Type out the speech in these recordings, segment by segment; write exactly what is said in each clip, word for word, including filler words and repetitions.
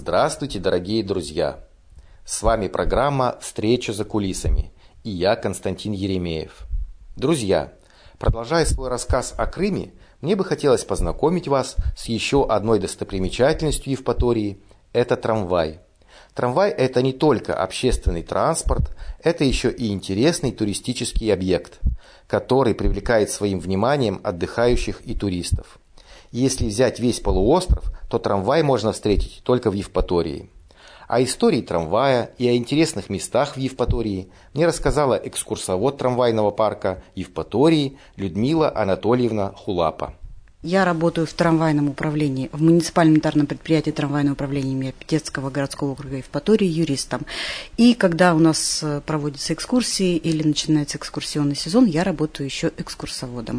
Здравствуйте, дорогие друзья! С вами программа «Встреча за кулисами» и я, Константин Еремеев. Друзья, продолжая свой рассказ о Крыме, мне бы хотелось познакомить вас с еще одной достопримечательностью Евпатории – это трамвай. Трамвай – это не только общественный транспорт, это еще и интересный туристический объект, который привлекает своим вниманием отдыхающих и туристов. Если взять весь полуостров, то трамвай можно встретить только в Евпатории. О истории трамвая и о интересных местах в Евпатории мне рассказала экскурсовод трамвайного парка Евпатории Людмила Анатольевна Хулапа. Я работаю в трамвайном управлении, в муниципальном унитарном предприятии трамвайного управления имени Пятецкого городского округа Евпатории юристом. И когда у нас проводятся экскурсии или начинается экскурсионный сезон, я работаю еще экскурсоводом.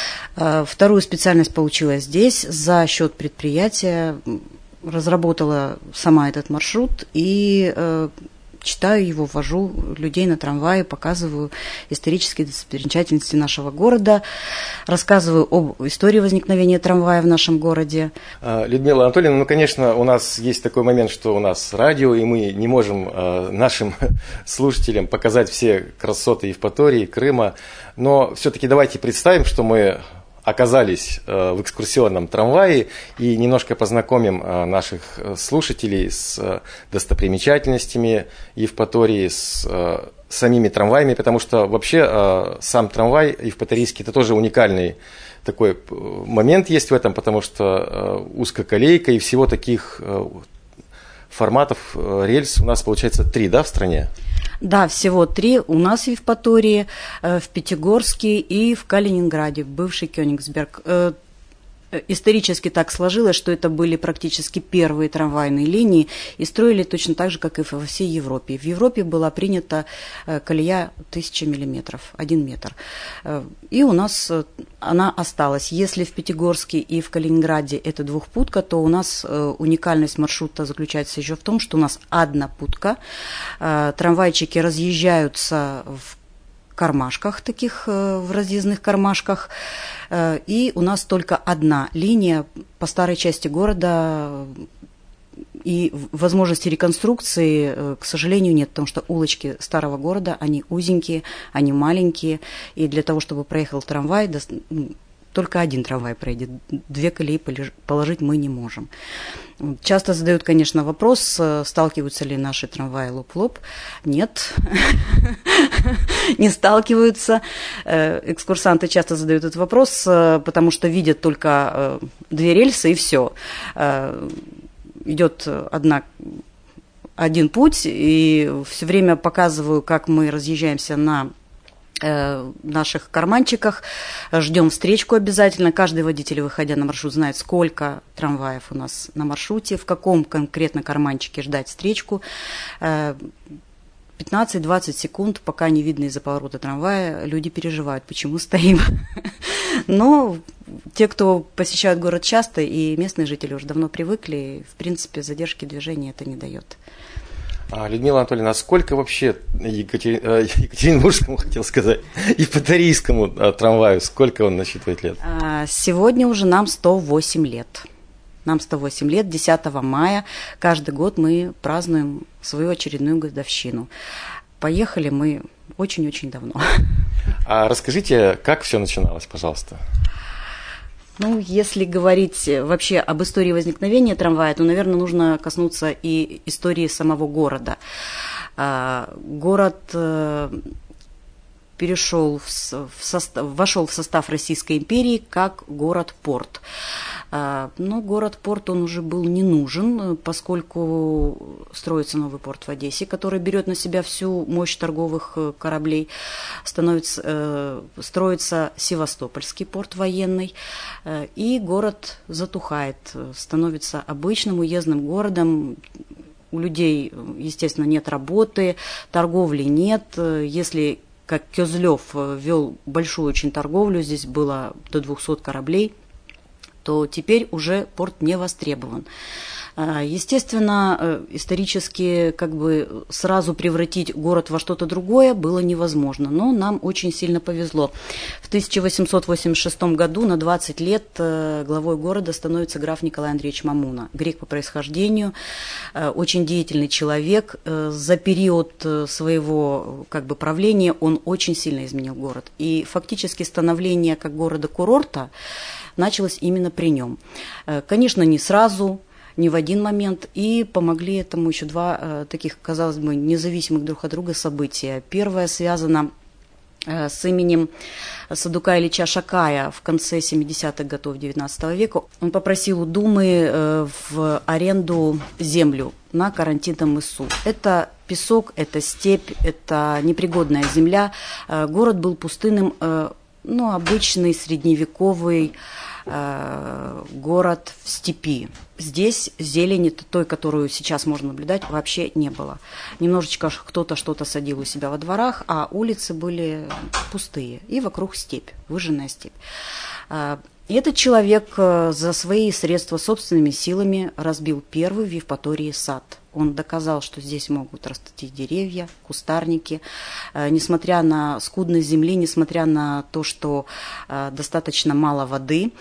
Вторую специальность получила здесь за счет предприятия, разработала сама этот маршрут и читаю его, ввожу людей на трамвае, показываю исторические достопримечательности нашего города, рассказываю об истории возникновения трамвая в нашем городе. Людмила Анатольевна, ну, конечно, у нас есть такой момент, что у нас радио, и мы не можем нашим слушателям показать все красоты Евпатории, Крыма, но все-таки давайте представим, что мы оказались в экскурсионном трамвае и немножко познакомим наших слушателей с достопримечательностями Евпатории, с самими трамваями, потому что вообще сам трамвай евпаторийский – это тоже уникальный такой момент есть в этом, потому что узкоколейка и всего таких форматов рельс у нас получается три, да, в стране? Да, всего три у нас в Евпатории, в Пятигорске и в Калининграде, бывший Кёнигсберг. Исторически так сложилось, что это были практически первые трамвайные линии и строили точно так же, как и во всей Европе. В Европе была принята колея тысяча миллиметров, один метр. И у нас она осталась. Если в Пятигорске и в Калининграде это двухпутка, то у нас уникальность маршрута заключается еще в том, что у нас однопутка. Трамвайчики разъезжаются в кармашках, таких в разъездных кармашках, и у нас только одна линия по старой части города, и возможности реконструкции, к сожалению, нет, потому что улочки старого города, они узенькие, они маленькие, и для того, чтобы проехал трамвай, только один трамвай проедет, две колеи положить мы не можем. Часто задают, конечно, вопрос, сталкиваются ли наши трамваи лоб в лоб. Нет, не сталкиваются. Экскурсанты часто задают этот вопрос, потому что видят только две рельсы и все. Идет одна, один путь, и все время показываю, как мы разъезжаемся на наших карманчиках, ждем встречку обязательно. Каждый водитель, выходя на маршрут, знает, сколько трамваев у нас на маршруте, в каком конкретно карманчике ждать встречку. пятнадцать-двадцать секунд, пока не видно из-за поворота трамвая, люди переживают, почему стоим. Но те, кто посещают город часто, и местные жители уже давно привыкли, в принципе, задержки движения это не дает. Людмила Анатольевна, а сколько вообще Екатери... Екатеринбургскому, хотел сказать, Евпаторийскому трамваю, сколько он насчитывает лет? Сегодня уже нам сто восемь лет. Нам сто восемь лет, десятого мая каждый год мы празднуем свою очередную годовщину. Поехали мы очень-очень давно. А расскажите, как все начиналось, пожалуйста? Ну, если говорить вообще об истории возникновения трамвая, то, наверное, нужно коснуться и истории самого города. Город перешел в состав, вошел в состав Российской империи как город-порт. Но город-порт, он уже был не нужен, поскольку строится новый порт в Одессе, который берет на себя всю мощь торговых кораблей. Становится, строится Севастопольский порт военный, и город затухает, становится обычным уездным городом. У людей, естественно, нет работы, торговли нет. Если как Кёзлёв вел большую очень торговлю, здесь было до двухсот кораблей, то теперь уже порт не востребован. Естественно, исторически как бы сразу превратить город во что-то другое было невозможно, но нам очень сильно повезло. В тысяча восемьсот восемьдесят шестом году на двадцать лет главой города становится граф Николай Андреевич Мамуна, грек по происхождению, очень деятельный человек. За период своего как бы правления он очень сильно изменил город. И фактически становление как города-курорта началось именно при нем. Конечно, не сразу, не в один момент, и помогли этому еще два э, таких, казалось бы, независимых друг от друга события. Первое связано э, с именем Садука Ильича Шакая в конце семидесятых годов девятнадцатого века. Он попросил у Думы э, в аренду землю на Карантинном мысу. Это песок, это степь, это непригодная земля. Э, город был пустынным, э, ну, обычный средневековый э, город в степи. Здесь зелени той, которую сейчас можно наблюдать, вообще не было. Немножечко кто-то что-то садил у себя во дворах, а улицы были пустые. И вокруг степь, выжженная степь. И этот человек за свои средства собственными силами разбил первый в Евпатории сад. Он доказал, что здесь могут расти деревья, кустарники. Несмотря на скудность земли, несмотря на то, что достаточно мало воды,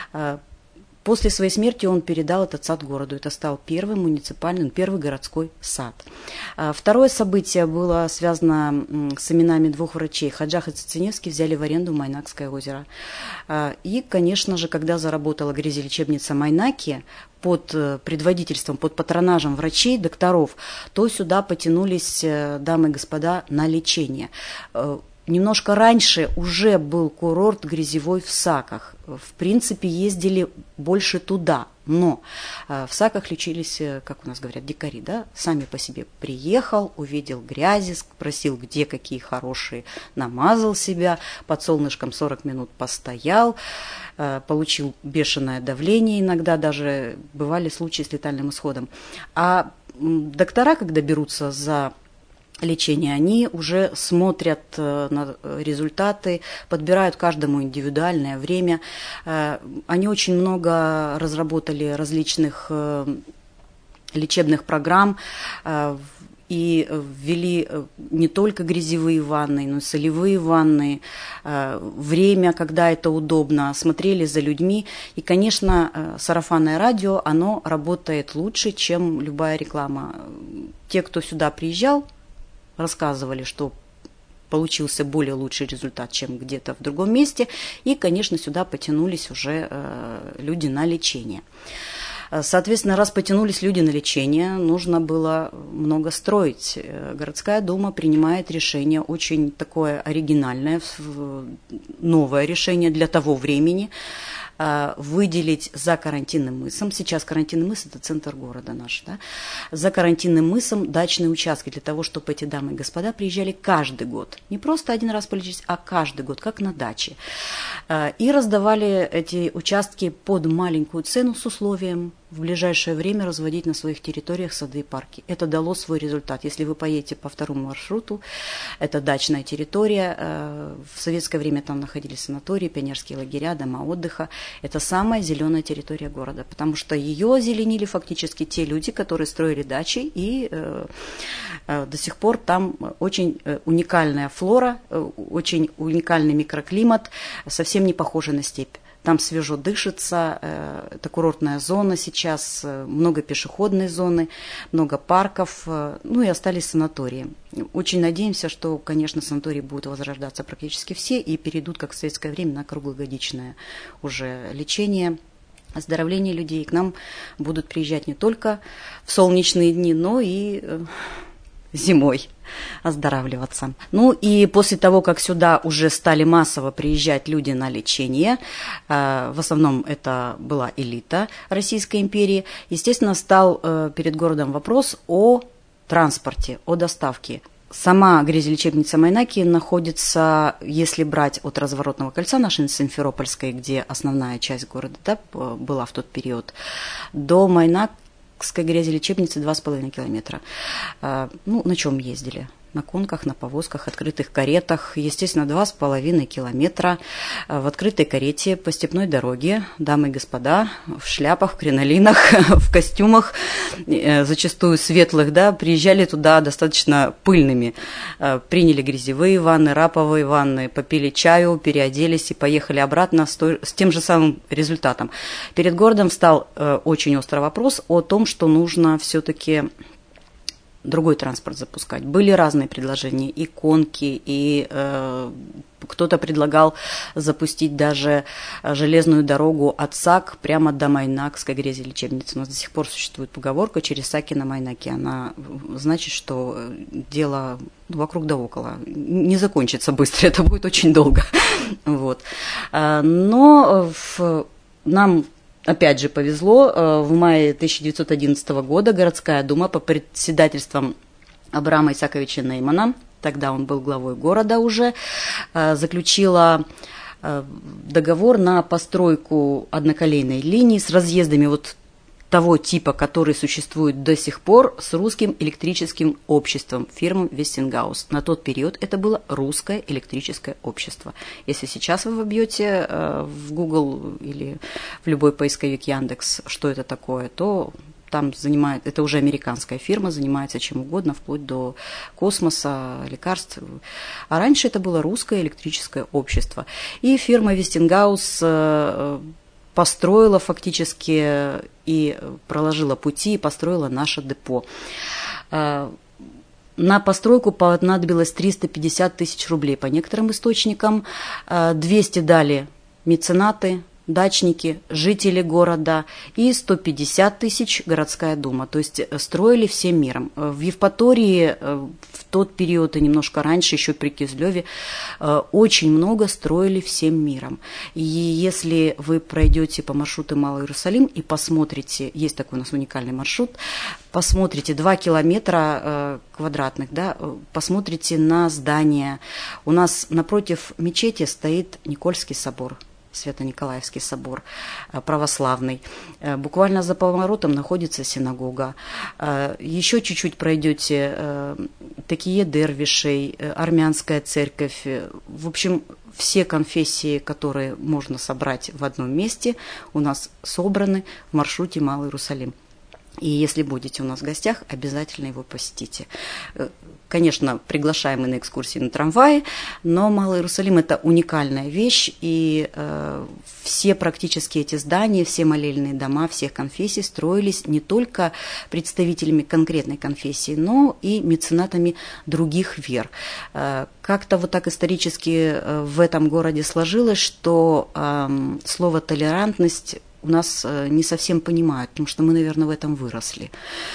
после своей смерти он передал этот сад городу. Это стал первый муниципальный, первый городской сад. Второе событие было связано с именами двух врачей. Хаджах и Цициневский взяли в аренду Майнакское озеро. И, конечно же, когда заработала грязелечебница Майнаки, под предводительством, под патронажем врачей, докторов, то сюда потянулись дамы и господа на лечение. Немножко раньше уже был курорт грязевой в Саках. В принципе, ездили больше туда, но в Саках лечились, как у нас говорят, дикари, да, сами по себе. Приехал, увидел грязи, спросил, где какие хорошие, намазал себя, под солнышком сорок минут постоял, получил бешеное давление, иногда даже бывали случаи с летальным исходом. А доктора, когда берутся за лечения, они уже смотрят на результаты, подбирают каждому индивидуальное время. Они очень много разработали различных лечебных программ и ввели не только грязевые ванны, но и солевые ванны, время, когда это удобно, смотрели за людьми. И, конечно, сарафанное радио, оно работает лучше, чем любая реклама. Те, кто сюда приезжал, рассказывали, что получился более лучший результат, чем где-то в другом месте. И, конечно, сюда потянулись уже э, люди на лечение. Соответственно, раз потянулись люди на лечение, нужно было много строить. Городская дума принимает решение, очень такое оригинальное, новое решение для того времени, выделить за Карантинным мысом, сейчас Карантинный мыс – это центр города наш, да, за Карантинным мысом дачные участки для того, чтобы эти дамы и господа приезжали каждый год. Не просто один раз полечить, а каждый год, как на даче. И раздавали эти участки под маленькую цену с условием в ближайшее время разводить на своих территориях сады и парки. Это дало свой результат. Если вы поедете по второму маршруту, это дачная территория. В советское время там находились санатории, пионерские лагеря, дома отдыха. Это самая зеленая территория города, потому что ее озеленили фактически те люди, которые строили дачи, и э, э, до сих пор там очень уникальная флора, очень уникальный микроклимат, совсем не похожий на степь. Там свежо дышится, это курортная зона сейчас, много пешеходной зоны, много парков, ну и остались санатории. Очень надеемся, что, конечно, санатории будут возрождаться практически все и перейдут, как в советское время, на круглогодичное уже лечение, оздоровление людей. К нам будут приезжать не только в солнечные дни, но и зимой оздоравливаться. Ну и после того, как сюда уже стали массово приезжать люди на лечение, в основном это была элита Российской империи, естественно, стал перед городом вопрос о транспорте, о доставке. Сама грязелечебница Майнаки находится, если брать от Разворотного кольца нашей Симферопольской, где основная часть города, да, была в тот период, до Майнак грязелечебницы два с половиной километра. Ну, на чем ездили? на конках, на повозках, открытых каретах. Естественно, два с половиной километра в открытой карете по степной дороге. Дамы и господа в шляпах, в кринолинах, в костюмах, зачастую светлых, да, приезжали туда достаточно пыльными. Приняли грязевые ванны, раповые ванны, попили чаю, переоделись и поехали обратно с, той, с тем же самым результатом. Перед городом встал очень острый вопрос о том, что нужно все-таки другой транспорт запускать. Были разные предложения, и конки, и э, кто-то предлагал запустить даже железную дорогу от САК прямо до Майнакской грязелечебницы. У нас до сих пор существует поговорка «через Саки на Майнаке». Она значит, что дело вокруг да около не закончится быстро, это будет очень долго. Вот. Но в, нам... Опять же, повезло. В мае тысяча девятьсот одиннадцатого года городская дума по председательством Абрама Исаковича Неймана, тогда он был главой города уже, заключила договор на постройку одноколейной линии с разъездами вот того типа, который существует до сих пор, с русским электрическим обществом, фирмой Вестингаус. На тот период это было русское электрическое общество. Если сейчас вы вобьете э, в Google или в любой поисковик Яндекс, что это такое, то там занимает, это уже американская фирма, занимается чем угодно, вплоть до космоса, лекарств. А раньше это было русское электрическое общество. И фирма Вестингаус э, построила фактически и проложила пути, и построила наше депо. На постройку понадобилось триста пятьдесят тысяч рублей по некоторым источникам. двести дали меценаты, дачники, жители города, и сто пятьдесят тысяч городская дума. То есть строили всем миром. В Евпатории в тот период и немножко раньше, еще при Кизлеве, очень много строили всем миром. И если вы пройдете по маршруту Малый Иерусалим и посмотрите, есть такой у нас уникальный маршрут, посмотрите два километра квадратных, да, посмотрите на здания. У нас напротив мечети стоит Никольский собор, Свято-Николаевский собор православный. Буквально за поворотом находится синагога. Еще чуть-чуть пройдете Такие Дервишей, армянская церковь. В общем, все конфессии, которые можно собрать в одном месте, у нас собраны в маршруте Малый Иерусалим. И если будете у нас в гостях, обязательно его посетите. Конечно, приглашаем мы на экскурсии на трамвае, но Малый Иерусалим – это уникальная вещь, и э, все практически эти здания, все молельные дома всех конфессий строились не только представителями конкретной конфессии, но и меценатами других вер. Э, как-то вот так исторически э, в этом городе сложилось, что э, слово «толерантность» у нас не совсем понимают, потому что мы, наверное, в этом выросли.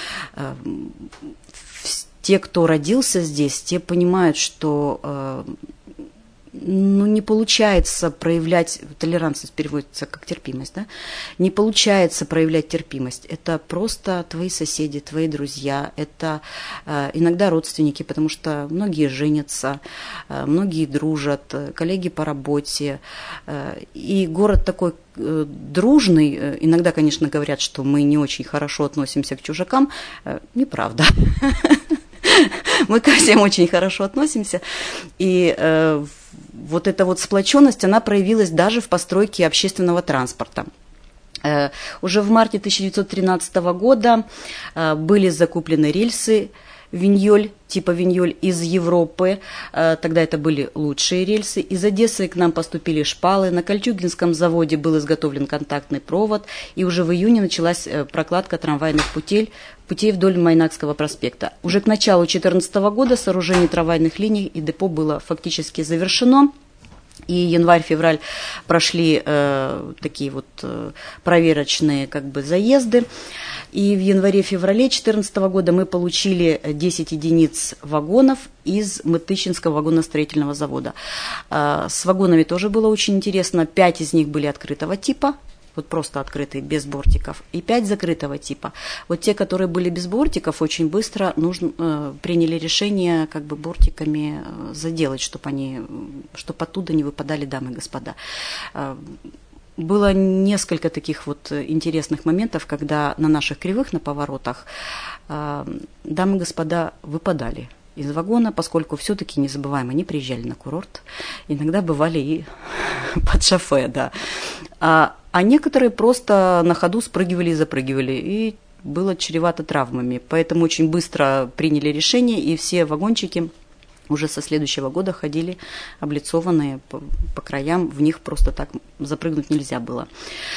Те, кто родился здесь, те понимают, что ну, не получается проявлять, толерантность переводится как терпимость, да? Не получается проявлять терпимость. Это просто твои соседи, твои друзья, это э, иногда родственники, потому что многие женятся, э, многие дружат, коллеги по работе. Э, и город такой э, дружный. Э, иногда, конечно, говорят, что мы не очень хорошо относимся к чужакам. Э, неправда. Мы ко всем очень хорошо относимся. И э, вот эта вот сплоченность, она проявилась даже в постройке общественного транспорта. Э, уже в марте тысяча девятьсот тринадцатого года э, были закуплены рельсы Виньоль, типа Виньоль из Европы. Тогда это были лучшие рельсы. Из Одессы к нам поступили шпалы. На Кольчугинском заводе был изготовлен контактный провод. И уже в июне началась прокладка трамвайных путей, путей вдоль Майнакского проспекта. Уже к началу две тысячи четырнадцатого года сооружение трамвайных линий и депо было фактически завершено. И январь-февраль прошли э, такие вот э, проверочные как бы заезды. И в январе-феврале две тысячи четырнадцатого года мы получили десять единиц вагонов из Мытыщинского вагоностроительного завода. Э, с вагонами тоже было очень интересно. Пять из них были открытого типа, вот просто открытые, без бортиков, и пять закрытого типа. Вот те, которые были без бортиков, очень быстро нужно, э, приняли решение как бы бортиками э, заделать, чтобы они, чтобы оттуда не выпадали дамы и господа. Э, было несколько таких вот интересных моментов, когда на наших кривых, на поворотах, э, дамы и господа выпадали. из вагона, поскольку все-таки, не забываем, они приезжали на курорт, иногда бывали и под шофе, да. А, а некоторые просто на ходу спрыгивали и запрыгивали, и было чревато травмами. Поэтому очень быстро приняли решение, и все вагончики уже со следующего года ходили облицованные по, по краям, в них просто так запрыгнуть нельзя было.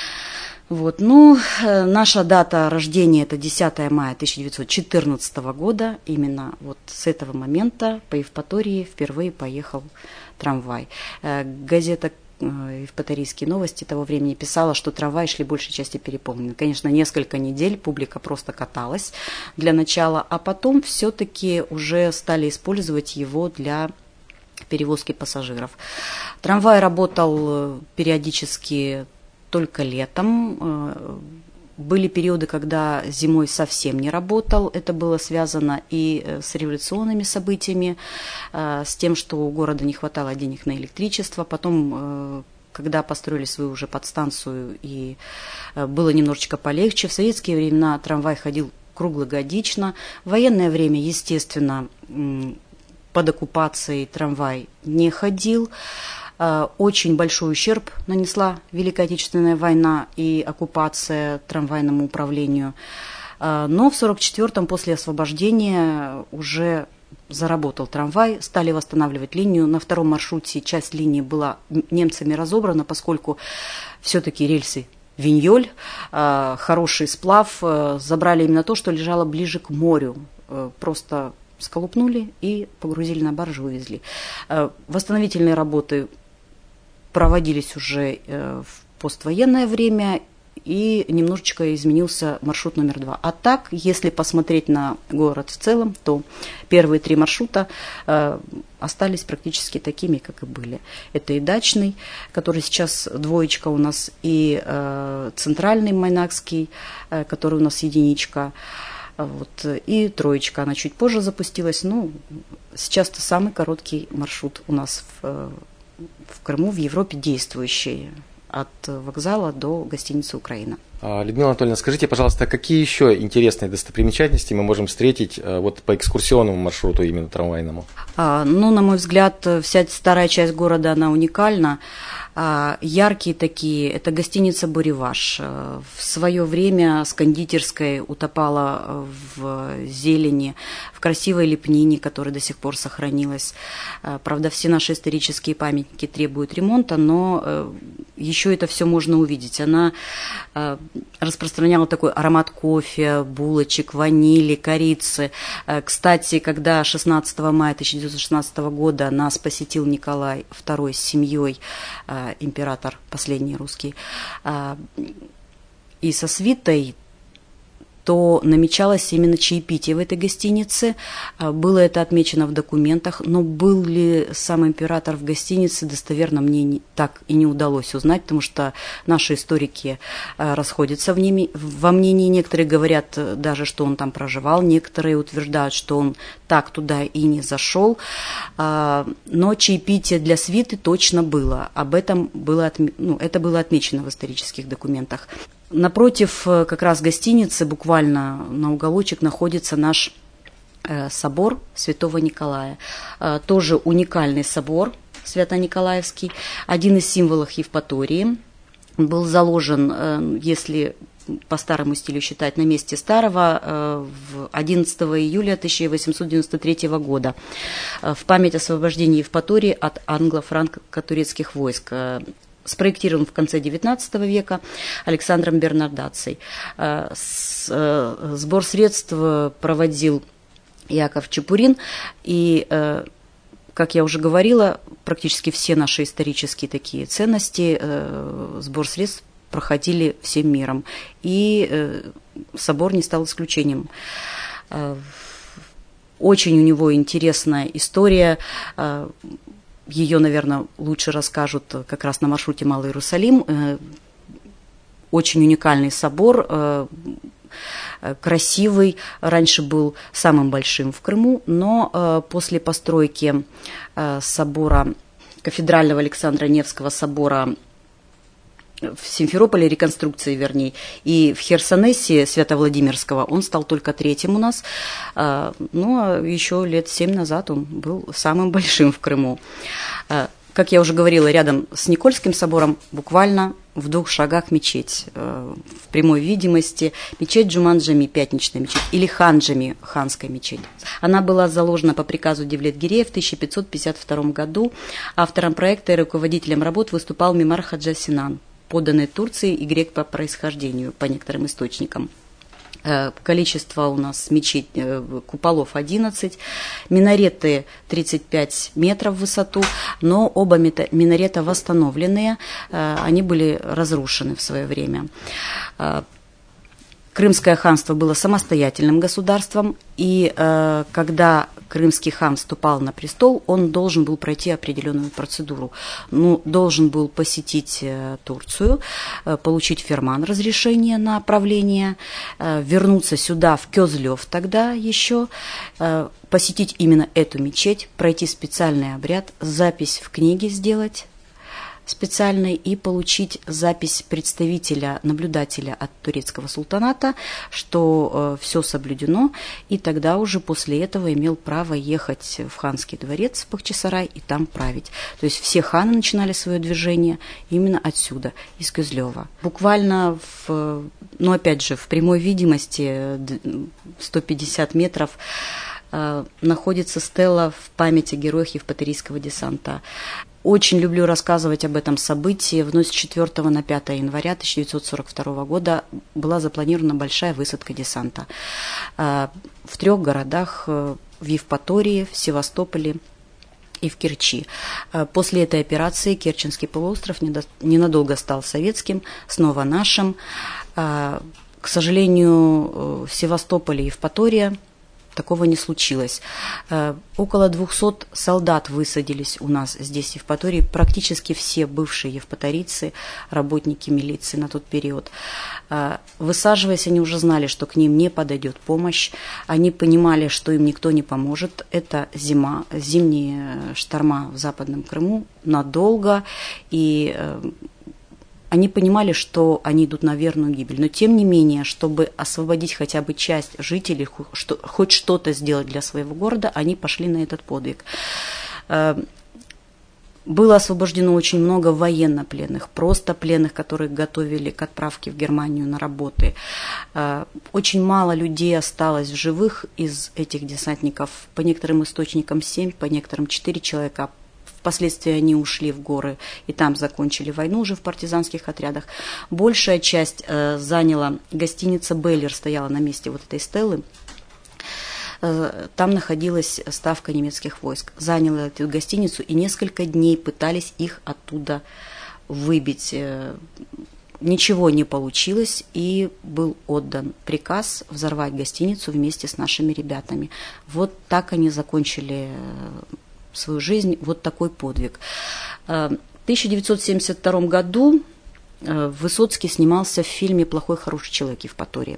Вот. Ну, наша дата рождения – это десятое мая тысяча девятьсот четырнадцатого года. Именно вот с этого момента по Евпатории впервые поехал трамвай. Газета «Евпаторийские новости» того времени писала, что трамваи шли большей части переполнены. Конечно, несколько недель публика просто каталась для начала, а потом все-таки уже стали использовать его для перевозки пассажиров. Трамвай работал периодически только летом. Были периоды, когда зимой совсем не работал. Это было связано и с революционными событиями, с тем, что у города не хватало денег на электричество. Потом, когда построили свою уже подстанцию и было немножечко полегче, в советские времена трамвай ходил круглогодично. В военное время, естественно, под оккупацией трамвай не ходил. Очень большой ущерб нанесла Великая Отечественная война и оккупация трамвайному управлению. Но в сорок четвёртом, после освобождения, уже заработал трамвай, стали восстанавливать линию. На втором маршруте часть линии была немцами разобрана, поскольку все-таки рельсы Виньоль, хороший сплав, забрали именно то, что лежало ближе к морю. Просто сколупнули и погрузили на баржу и увезли. Восстановительные работы проводились уже в поствоенное время, и немножечко изменился маршрут номер два. А так, если посмотреть на город в целом, то первые три маршрута э, остались практически такими, как и были. Это и Дачный, который сейчас двоечка у нас, и э, Центральный Майнакский, э, который у нас единичка, вот, и троечка. Она чуть позже запустилась. Ну, сейчас-то самый короткий маршрут у нас в в Крыму, в Европе действующие, от вокзала до гостиницы «Украина». Людмила Анатольевна, скажите, пожалуйста, какие еще интересные достопримечательности мы можем встретить вот по экскурсионному маршруту, именно трамвайному? А, ну, на мой взгляд, вся старая часть города, она уникальна. А, яркие такие, это гостиница «Буреваш». В свое время с кондитерской утопала в зелени, в красивой лепнине, которая до сих пор сохранилась. А, правда, все наши исторические памятники требуют ремонта, но еще это все можно увидеть. Она распространяла такой аромат кофе, булочек, ванили, корицы. Кстати, когда шестнадцатого мая тысяча девятьсот шестнадцатого года нас посетил Николай второй с семьей, император последний русский, и со свитой, то намечалось именно чаепитие в этой гостинице. Было это отмечено в документах, но был ли сам император в гостинице, достоверно мне не, так и не удалось узнать, потому что наши историки расходятся в ними, во мнении. Некоторые говорят даже, что он там проживал, некоторые утверждают, что он так туда и не зашел. Но чаепитие для свиты точно было. Об этом было, ну, это было отмечено в исторических документах. Напротив как раз гостиницы, буквально на уголочек, находится наш э, собор Святого Николая. Э, тоже уникальный собор Свято-Николаевский, один из символов Евпатории. Он был заложен, э, если по старому стилю считать, на месте старого, э, в одиннадцатого июля тысяча восемьсот девяносто третьего года э, в память освобождения Евпатории от англо-франко-турецких войск. Спроектирован в конце девятнадцатого века Александром Бернардацей. Сбор средств проводил Яков Чепурин, и, как я уже говорила, практически все наши исторические такие ценности, сбор средств проходили всем миром, и собор не стал исключением. Очень у него интересная история. Ее, наверное, лучше расскажут как раз на маршруте Малый Иерусалим. Очень уникальный собор, красивый. Раньше был самым большим в Крыму, но после постройки собора, кафедрального Александра Невского собора в Симферополе реконструкции, вернее, и в Херсонесе Свято-Владимирского он стал только третьим у нас. Ну, а еще лет семь назад он был самым большим в Крыму. Как я уже говорила, рядом с Никольским собором буквально в двух шагах мечеть, в прямой видимости, мечеть Джуман-Джами, пятничная мечеть, или Хан-Джами, ханская мечеть. Она была заложена по приказу Девлет-Гирея в тысяча пятьсот пятьдесят втором году. Автором проекта и руководителем работ выступал Мимар Хаджа Синан, подданный Турции и грек по происхождению, по некоторым источникам. Количество у нас мечеть, куполов одиннадцать, минареты тридцать пять метров в высоту, но оба минарета восстановленные, они были разрушены в свое время. Крымское ханство было самостоятельным государством, и э, когда крымский хан вступал на престол, он должен был пройти определенную процедуру. Ну, должен был посетить э, Турцию, э, получить ферман, разрешение на правление, э, вернуться сюда, в Кёзлёв тогда еще, э, посетить именно эту мечеть, пройти специальный обряд, запись в книге сделать специальной и получить запись представителя, наблюдателя от турецкого султаната, что э, все соблюдено, и тогда уже после этого имел право ехать в ханский дворец в Бахчисарай и там править. То есть все ханы начинали свое движение именно отсюда, из Кёзлёва. Буквально, в, ну опять же, в прямой видимости сто пятьдесят метров э, находится стела в память о героях Евпаторийского десанта. Очень люблю рассказывать об этом событии. В ночь с четвёртого на пятое января тысяча девятьсот сорок второго года была запланирована большая высадка десанта в трех городах: в Евпатории, в Севастополе и в Керчи. После этой операции Керченский полуостров ненадолго стал советским, снова нашим. К сожалению, Севастополь и Евпатория такого не случилось. Около двухсот солдат высадились у нас здесь, в Евпатории. Практически все бывшие евпаторийцы, работники милиции на тот период. Высаживаясь, они уже знали, что к ним не подойдет помощь. Они понимали, что им никто не поможет. Это зима, зимние шторма в Западном Крыму надолго. И они понимали, что они идут на верную гибель. Но тем не менее, чтобы освободить хотя бы часть жителей, хоть что-то сделать для своего города, они пошли на этот подвиг. Было освобождено очень много военнопленных, просто пленных, которых готовили к отправке в Германию на работы. Очень мало людей осталось в живых из этих десантников. По некоторым источникам семь, по некоторым четыре человека. Впоследствии они ушли в горы и там закончили войну уже в партизанских отрядах. Большая часть э, заняла гостиница «Беллер», стояла на месте вот этой стелы. Э, там находилась ставка немецких войск. Заняла эту гостиницу и несколько дней пытались их оттуда выбить. Э, ничего не получилось, и был отдан приказ взорвать гостиницу вместе с нашими ребятами. Вот так они закончили свою жизнь, вот такой подвиг. В тысяча девятьсот семьдесят втором году Высоцкий снимался в фильме «Плохой, хороший человек» Евпатории.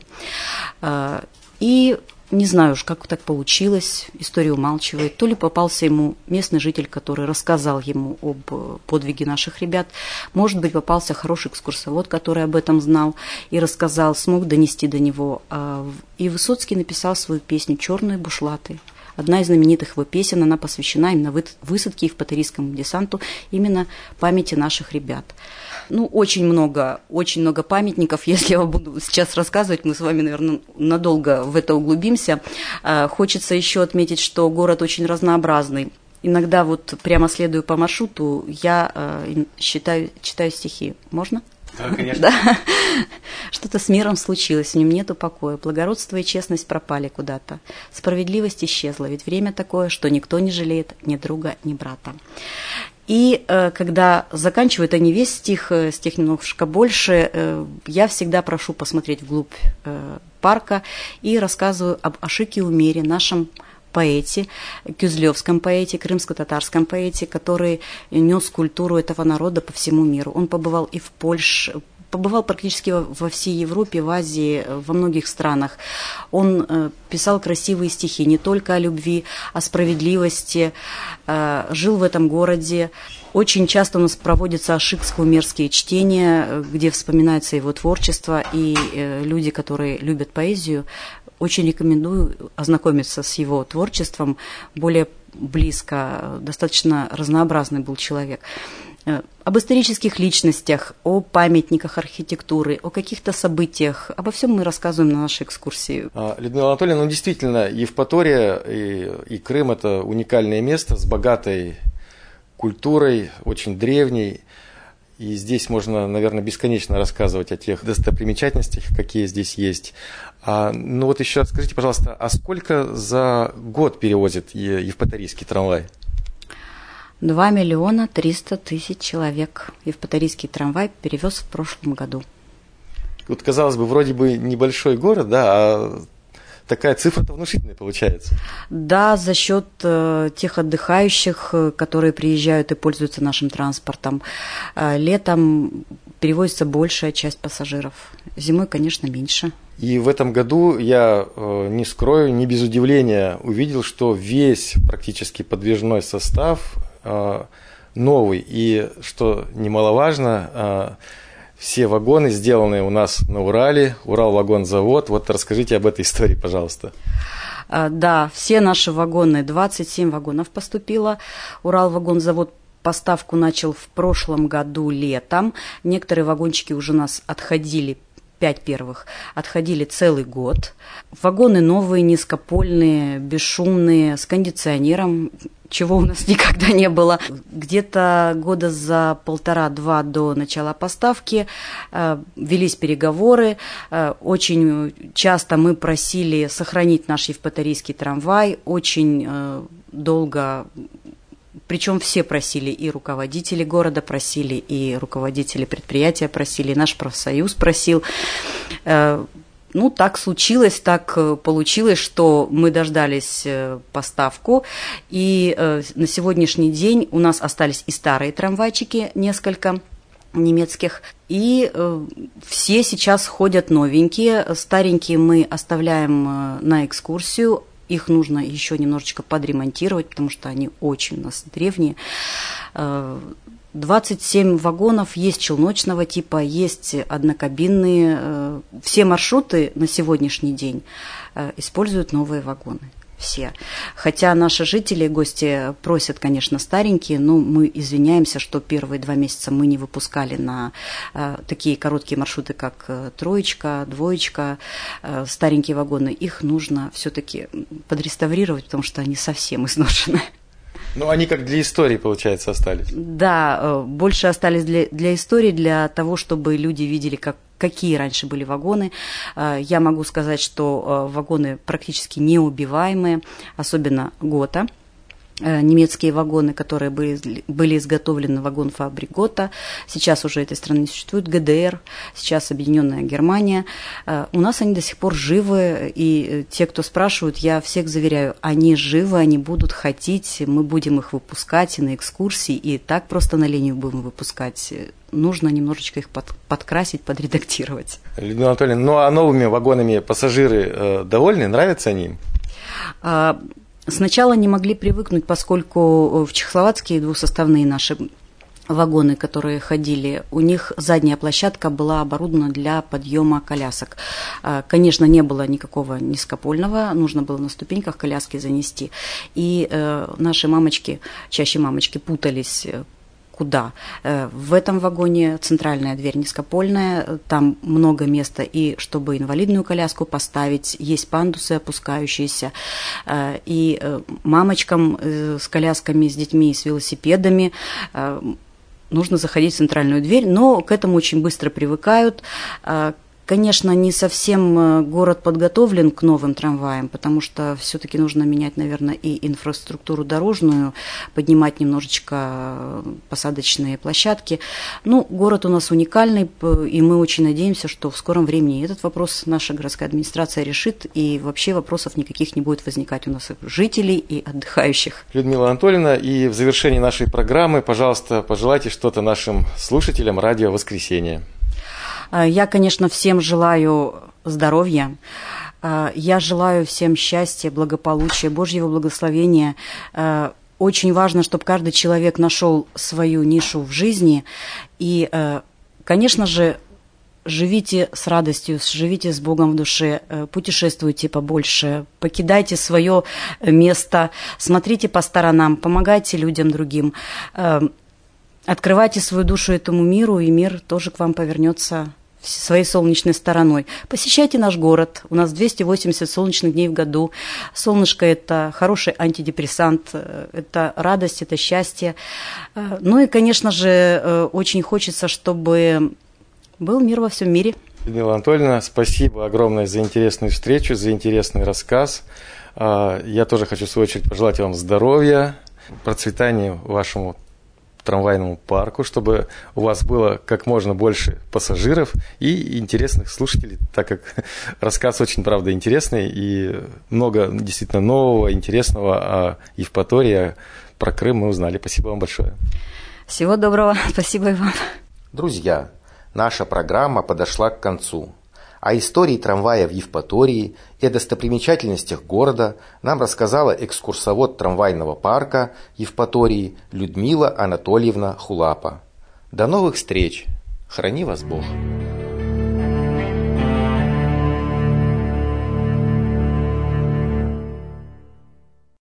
И не знаю уж, как так получилось, история умалчивает. То ли попался ему местный житель, который рассказал ему об подвиге наших ребят. Может быть, попался хороший экскурсовод, который об этом знал и рассказал, смог донести до него. И Высоцкий написал свою песню «Черные бушлаты». Одна из знаменитых его песен, она посвящена именно высадке евпаторийскому десанту, именно памяти наших ребят. Ну, очень много, очень много памятников. Если я буду сейчас рассказывать, мы с вами, наверное, надолго в это углубимся. Хочется еще отметить, что город очень разнообразный. Иногда вот прямо следуя по маршруту, я считаю, читаю стихи. Можно? Да, конечно. Да. Что-то с миром случилось, в нем нету покоя. Благородство и честность пропали куда-то. Справедливость исчезла, ведь время такое, что никто не жалеет ни друга, ни брата. И э, когда заканчивают они весь стих, э, стих немножко больше, э, я всегда прошу посмотреть вглубь э, парка и рассказываю об Ашике Умере, нашем поэте, кюзлёвском поэте, крымско-татарском поэте, который нес культуру этого народа по всему миру. Он побывал и в Польше, побывал практически во всей Европе, в Азии, во многих странах. Он писал красивые стихи не только о любви, о справедливости, жил в этом городе. Очень часто у нас проводятся ашик-скаумерские чтения, где вспоминается его творчество, и люди, которые любят поэзию, очень рекомендую ознакомиться с его творчеством более близко, достаточно разнообразный был человек. Об исторических личностях, о памятниках архитектуры, о каких-то событиях, обо всем мы рассказываем на нашей экскурсии. Людмила Анатольевна, ну действительно, Евпатория и, и Крым – это уникальное место с богатой культурой, очень древней. И здесь можно, наверное, бесконечно рассказывать о тех достопримечательностях, какие здесь есть. А, ну вот еще раз скажите, пожалуйста, а сколько за год перевозит евпаторийский трамвай? Два миллиона триста тысяч человек евпаторийский трамвай перевез в прошлом году. Вот, казалось бы, вроде бы небольшой город, да, а такая цифра-то внушительная получается. Да, за счет э, тех отдыхающих, которые приезжают и пользуются нашим транспортом. Э, летом перевозится большая часть пассажиров. Зимой, конечно, меньше. И в этом году я, э, не скрою, не без удивления увидел, что весь практически подвижной состав э, новый. И, что немаловажно, э, все вагоны сделаны у нас на Урале, Уралвагонзавод. Вот расскажите об этой истории, пожалуйста. Да, все наши вагоны, двадцать семь вагонов поступило. Уралвагонзавод поставку начал в прошлом году летом. Некоторые вагончики уже у нас отходили, пять первых, отходили целый год. Вагоны новые, низкопольные, бесшумные, с кондиционером, чего у нас никогда не было. Где-то года за полтора-два до начала поставки э, велись переговоры. Э, очень часто мы просили сохранить наш евпаторийский трамвай. Очень э, долго, причем все просили, и руководители города просили, и руководители предприятия просили, и наш профсоюз просил. Э, Ну, так случилось, так получилось, что мы дождались поставку, и на сегодняшний день у нас остались и старые трамвайчики, несколько немецких, и все сейчас ходят новенькие, старенькие мы оставляем на экскурсию, их нужно еще немножечко подремонтировать, потому что они очень у нас древние. двадцать семь вагонов, есть челночного типа, есть однокабинные. Все маршруты на сегодняшний день используют новые вагоны. Все. Хотя наши жители, гости просят, конечно, старенькие, но мы извиняемся, что первые два месяца мы не выпускали на э, такие короткие маршруты, как э, троечка, двоечка, э, старенькие вагоны. Их нужно все-таки подреставрировать, потому что они совсем изношены. Ну, они как для истории, получается, остались. Да, больше остались для, для истории, для того, чтобы люди видели, как, какие раньше были вагоны. Я могу сказать, что вагоны практически неубиваемые, особенно ГОТА. Немецкие вагоны, которые были, были изготовлены, вагон фабрик ГОТА. Сейчас уже этой страны не существует, ГДР, сейчас Объединенная Германия. У нас они до сих пор живы, и те, кто спрашивают, я всех заверяю, они живы, они будут ходить, мы будем их выпускать и на экскурсии, и так просто на линию будем выпускать. Нужно немножечко их под, подкрасить, подредактировать. Людмила Анатольевна, ну а новыми вагонами пассажиры э, довольны, нравятся они им? Сначала не могли привыкнуть, поскольку в чехословацкие двухсоставные наши вагоны, которые ходили, у них задняя площадка была оборудована для подъема колясок. Конечно, не было никакого низкопольного, нужно было на ступеньках коляски занести. И наши мамочки, чаще мамочки, путались, куда. В этом вагоне центральная дверь низкопольная, там много места, и чтобы инвалидную коляску поставить, есть пандусы опускающиеся, и мамочкам с колясками, с детьми, с велосипедами нужно заходить в центральную дверь, но к этому очень быстро привыкают. Конечно, не совсем город подготовлен к новым трамваям, потому что все-таки нужно менять, наверное, и инфраструктуру дорожную, поднимать немножечко посадочные площадки. Ну, город у нас уникальный, и мы очень надеемся, что в скором времени этот вопрос наша городская администрация решит, и вообще вопросов никаких не будет возникать у нас и жителей, и отдыхающих. Людмила Анатольевна, и в завершении нашей программы, пожалуйста, пожелайте что-то нашим слушателям радио «Воскресенье». Я, конечно, всем желаю здоровья. Я желаю всем счастья, благополучия, Божьего благословения. Очень важно, чтобы каждый человек нашел свою нишу в жизни. И, конечно же, живите с радостью, живите с Богом в душе, путешествуйте побольше, покидайте свое место, смотрите по сторонам, помогайте людям другим, открывайте свою душу этому миру, и мир тоже к вам повернется своей солнечной стороной. Посещайте наш город. У нас двести восемьдесят солнечных дней в году. Солнышко – это хороший антидепрессант, это радость, это счастье. Ну и, конечно же, очень хочется, чтобы был мир во всем мире. Людмила Анатольевна, спасибо огромное за интересную встречу, за интересный рассказ. Я тоже хочу, в свою очередь, пожелать вам здоровья, процветания вашему трамвайному парку, чтобы у вас было как можно больше пассажиров и интересных слушателей, так как рассказ очень, правда, интересный и много действительно нового, интересного о Евпатории, про Крым мы узнали. Спасибо вам большое. Всего доброго. Спасибо и вам. Друзья, наша программа подошла к концу. О истории трамвая в Евпатории и о достопримечательностях города нам рассказала экскурсовод трамвайного парка Евпатории Людмила Анатольевна Хулапа. До новых встреч! Храни вас Бог!